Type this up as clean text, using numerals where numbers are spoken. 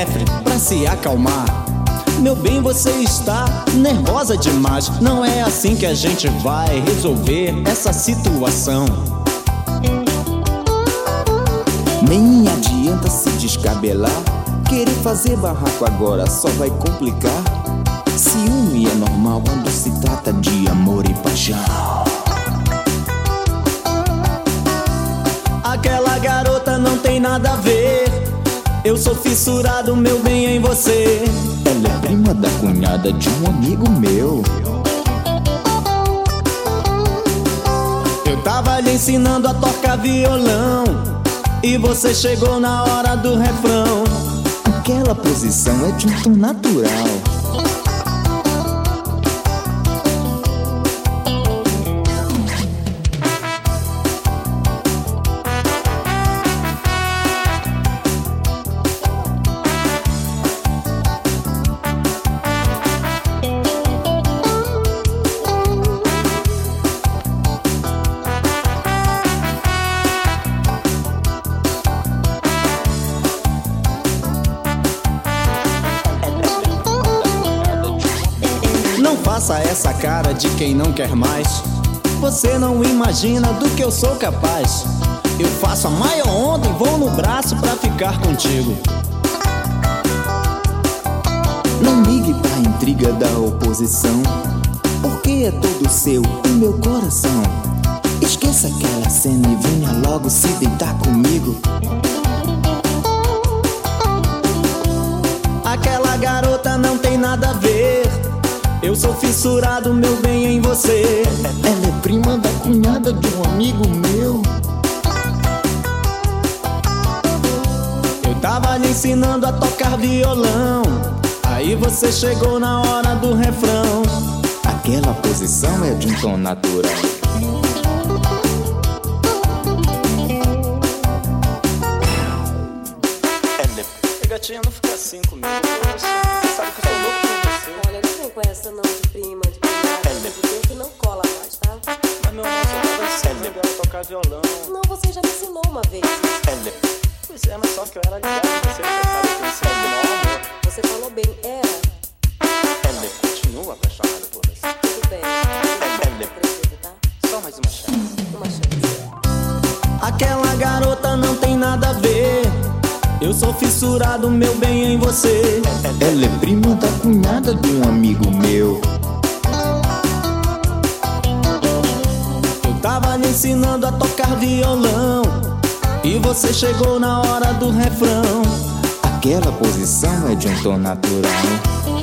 refre pra se acalmar. Meu bem, você está nervosa demais. Não é assim que a gente vai resolver essa situação. Nem adianta se descabelar. Querer fazer barraco agora só vai complicar. Ciúme é normal quando se trata de amor e paixão. Aquela garota não tem nada a ver. Eu sou fissurado, meu bem, em você. Ela é prima da cunhada de um amigo meu. Eu tava lhe ensinando a tocar violão e você chegou na hora do refrão. Aquela posição é de um tom natural. Não faça essa cara de quem não quer mais. Você não imagina do que eu sou capaz. Eu faço a maior onda e vou no braço pra ficar contigo. Não ligue pra intriga da oposição, porque é todo seu o meu coração. Esqueça aquela cena e venha logo se deitar comigo. Aquela garota não tem nada a ver. Eu sou fissurado, meu bem, em você. Ela é prima da cunhada de um amigo meu. Eu tava lhe ensinando a tocar violão, aí você chegou na hora do refrão. Aquela posição é de um tom natural. Gatinha, não fica assim comigo. Você sabe que eu sou louco por você. Olha, não vem com essa não de prima, de cunhada, de tempo que não cola mais, tá? Mas meu amor, só tava ensinando ela a tocar violão. Não, você já me ensinou uma vez. Pois é, mas só que eu era ligado em você, você sabe que eu ensino de mau amor. Você falou bem, era. Ela continua apaixonada por você. Tudo bem. Acredito, tá? Só mais uma chance. Uma chance. Aquela garota não tem nada a ver. Eu sou fissurado, meu bem, em você. Ela é prima da cunhada de um amigo meu. Eu tava lhe ensinando a tocar violão e você chegou na hora do refrão. Aquela posição é de um tom natural.